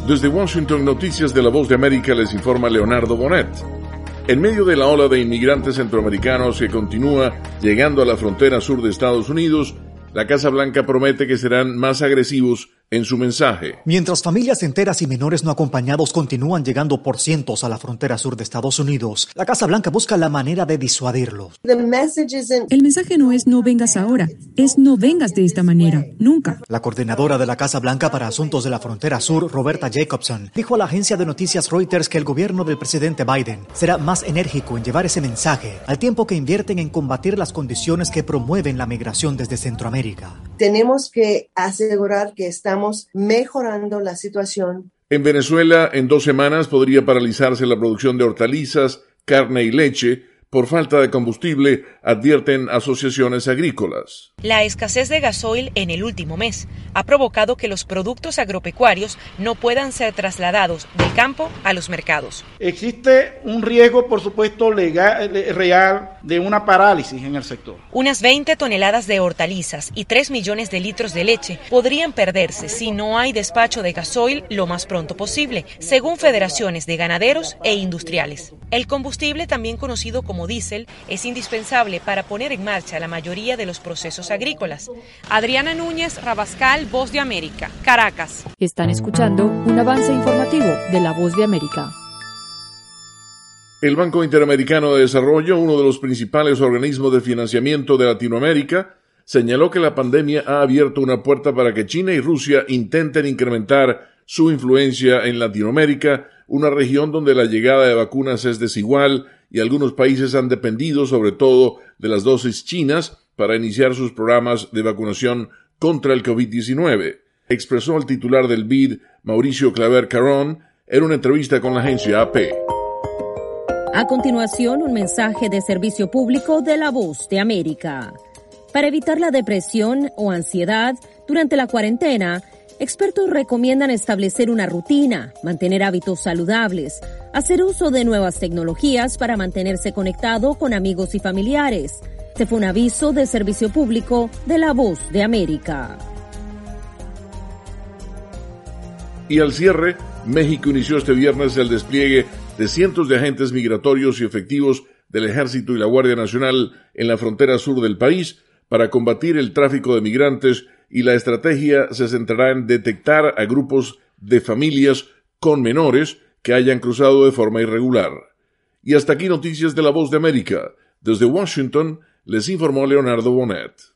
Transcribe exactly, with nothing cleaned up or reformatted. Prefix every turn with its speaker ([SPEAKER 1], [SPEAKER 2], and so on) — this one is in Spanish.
[SPEAKER 1] Desde Washington, Noticias de la Voz de América, les informa Leonardo Bonet. En medio de la ola de inmigrantes centroamericanos que continúa llegando a la frontera sur de Estados Unidos, la Casa Blanca promete que serán más agresivos en su mensaje.
[SPEAKER 2] Mientras familias enteras y menores no acompañados continúan llegando por cientos a la frontera sur de Estados Unidos, la Casa Blanca busca la manera de disuadirlos.
[SPEAKER 3] El mensaje no es no vengas ahora, es no vengas de esta manera, nunca.
[SPEAKER 2] La coordinadora de la Casa Blanca para Asuntos de la Frontera Sur, Roberta Jacobson, dijo a la agencia de noticias Reuters que el gobierno del presidente Biden será más enérgico en llevar ese mensaje, al tiempo que invierten en combatir las condiciones que promueven la migración desde Centroamérica.
[SPEAKER 4] Tenemos que asegurar que estamos mejorando la situación.
[SPEAKER 1] En Venezuela, en dos semanas podría paralizarse la producción de hortalizas, carne y leche por falta de combustible, advierten asociaciones agrícolas.
[SPEAKER 5] La escasez de gasoil en el último mes ha provocado que los productos agropecuarios no puedan ser trasladados del campo a los mercados.
[SPEAKER 6] Existe un riesgo, por supuesto, legal, real de una parálisis en el sector.
[SPEAKER 5] Unas veinte toneladas de hortalizas y tres millones de litros de leche podrían perderse si no hay despacho de gasoil lo más pronto posible, según federaciones de ganaderos e industriales. El combustible, también conocido como como diésel, es indispensable para poner en marcha la mayoría de los procesos agrícolas.
[SPEAKER 7] Adriana Núñez Rabascal, Voz de América, Caracas.
[SPEAKER 3] Están escuchando un avance informativo de la Voz de América.
[SPEAKER 1] El Banco Interamericano de Desarrollo, uno de los principales organismos de financiamiento de Latinoamérica, señaló que la pandemia ha abierto una puerta para que China y Rusia intenten incrementar su influencia en Latinoamérica, una región donde la llegada de vacunas es desigual y algunos países han dependido sobre todo de las dosis chinas para iniciar sus programas de vacunación contra el covid diecinueve, expresó el titular del B I D, Mauricio Claver Carón, en una entrevista con la agencia A P.
[SPEAKER 8] A continuación, un mensaje de servicio público de la Voz de América. Para evitar la depresión o ansiedad durante la cuarentena, expertos recomiendan establecer una rutina, mantener hábitos saludables, hacer uso de nuevas tecnologías para mantenerse conectado con amigos y familiares. Este fue un aviso de servicio público de la Voz de América.
[SPEAKER 1] Y al cierre, México inició este viernes el despliegue de cientos de agentes migratorios y efectivos del Ejército y la Guardia Nacional en la frontera sur del país para combatir el tráfico de migrantes, y la estrategia se centrará en detectar a grupos de familias con menores que hayan cruzado de forma irregular. Y hasta aquí Noticias de la Voz de América. Desde Washington les informó Leonardo Bonet.